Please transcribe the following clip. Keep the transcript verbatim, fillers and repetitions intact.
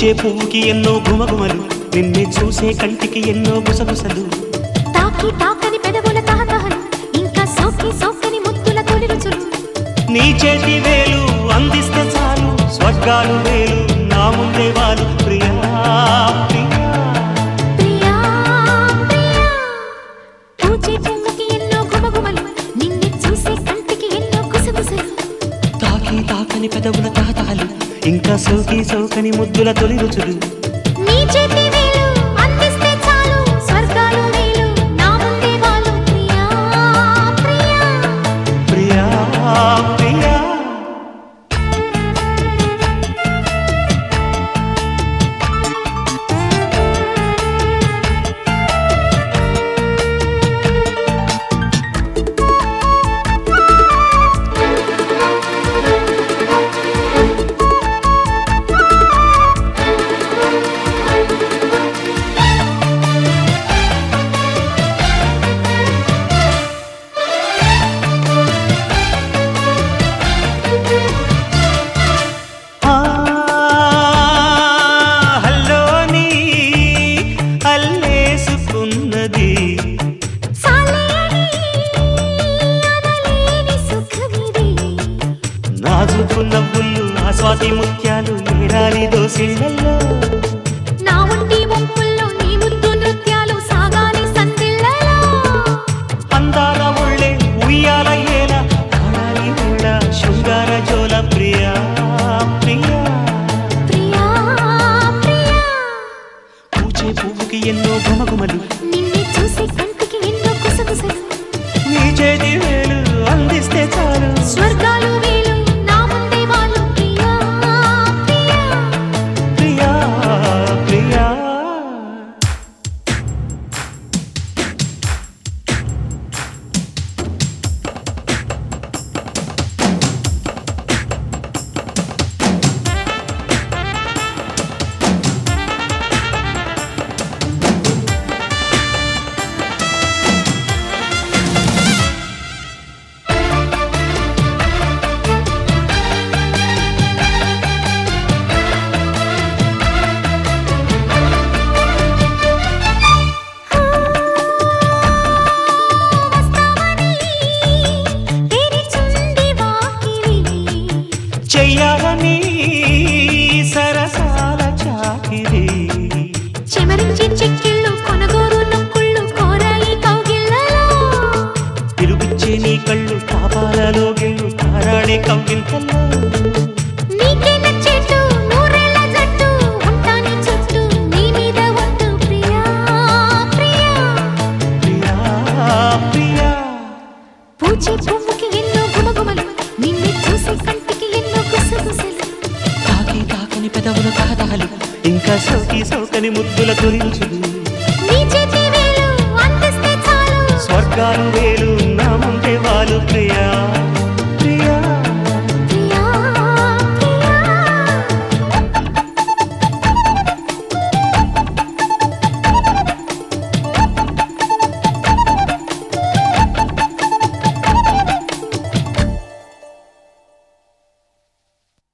పూచే పువ్వుకి ఎన్నో గుమగుమలు, నిన్నే చూసే కంటికి ఎన్నో గుసగుసలు. తాకి తాకని పెదవుల తహతహలు, ఇంకా సోకి సోకని ముద్దుల తొలి రుచులు. నీ చేతి వేలు అందిస్తే చాలు, స్వర్గాలు వేలు నా ముందే వాలు. ప్రియా ప్రియా ప్రియా ప్రియా, పూచే పువ్వుకి ఎన్నో గుమగుమలు, నిన్నే చూసే కంటికి ఎన్నో గుసగుసలు. తాకి తాకని పెదవుల తహతహలు, ఇంకా సోకి సోకని ముద్దుల తొలి రుచులు. నీ చేతి వేలు అందిస్తే చాలు, స్వర్గాలు వేలు నా ముందే వాలు. ప్రియా ప్రియా ప్రియా ప్రియా నాజుకు నవ్వులు ఆస్వాది ముత్యాలు ఏరాలి దోసిళ్ళల్లో. నా ఒంటి వంపుల్లో నీ ముద్దు నృత్యాలు సాగాలి సందిళ్ళలో. అందాల ఒళ్ళే ఉయ్యాల ఏల ఆడాలి ఉళ్ళ శృంగార జోల. ప్రియా ప్రియా ప్రియా ప్రియా, పూచే పువ్వుకి ఎన్నో గుమగుమలు, నిన్నే చూసే కంటికి ఎన్నో గుసగుసలు. నీ చేతి వేలు అందిస్తే చాలు, స్వర్గాలు వేలు నా ముందే వాలు. ప్రియా ప్రియా ప్రియా ప్రియా చెయ్యాలని సరసాల చాకిరి. చెమరించి చిక్కిళ్ళు కొనగోరు నొక్కుళ్ళు కోరాయి కౌగిళ్ళలో. తిరుగిచ్చే నీ కళ్ళు పాపాలలో గిళ్ళు తారాడే కవ్వింతల్లో. నీకే నచ్చేట్టు నూరేళ్ల జట్టు ఉంటాని చుట్టూ నీ మీద ఒట్టు. ప్రియా ప్రియా ప్రియా ప్రియా పూచే పువ్వుకి ఎన్నో గుమగుమలు, నిన్నే చూసే కంటికి ఎన్నో గుసగుసలు. తాకి తాకని పెదవుల తహతహలు, ఇంకా సోకి సోకని ముద్దుల తొలించులు.